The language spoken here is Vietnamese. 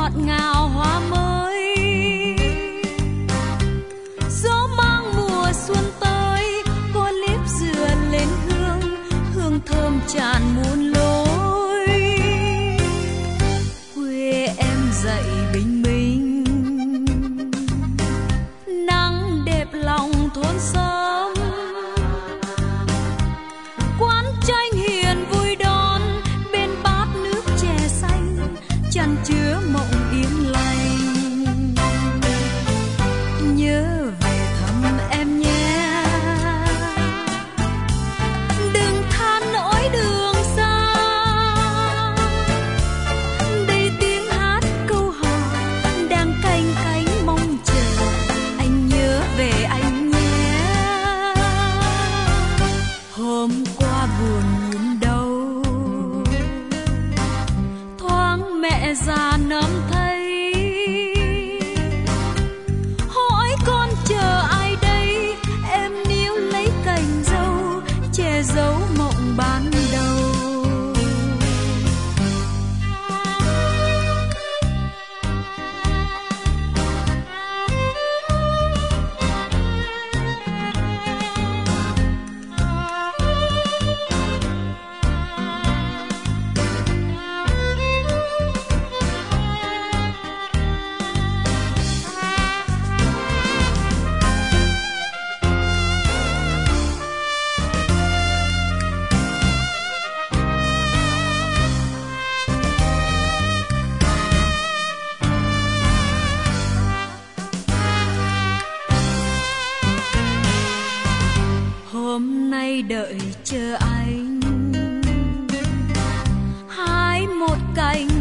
ngọt ngào hoa mới. Gió mang mùa xuân tới, có liếp dừa lên hương, hương thơm tràn muôn lối. Quê em dậy bình minh, nắng đẹp lòng thôn xóm. Quán chanh hiền vui đón, bên bát nước chè xanh, chan chứa mộng yên lành. Nhớ về thăm em nhé, đừng than nỗi đường xa. Đây tiếng hát câu hò đang canh cánh mong chờ, anh nhớ về anh nhé. Hôm qua buồn nhìn đâu, thoáng mẹ già nắm thấy. Hỏi con chờ ai đây, em níu lấy cành dâu, che giấu mộng ban đầu. Hôm nay đợi chờ anh, hái một cành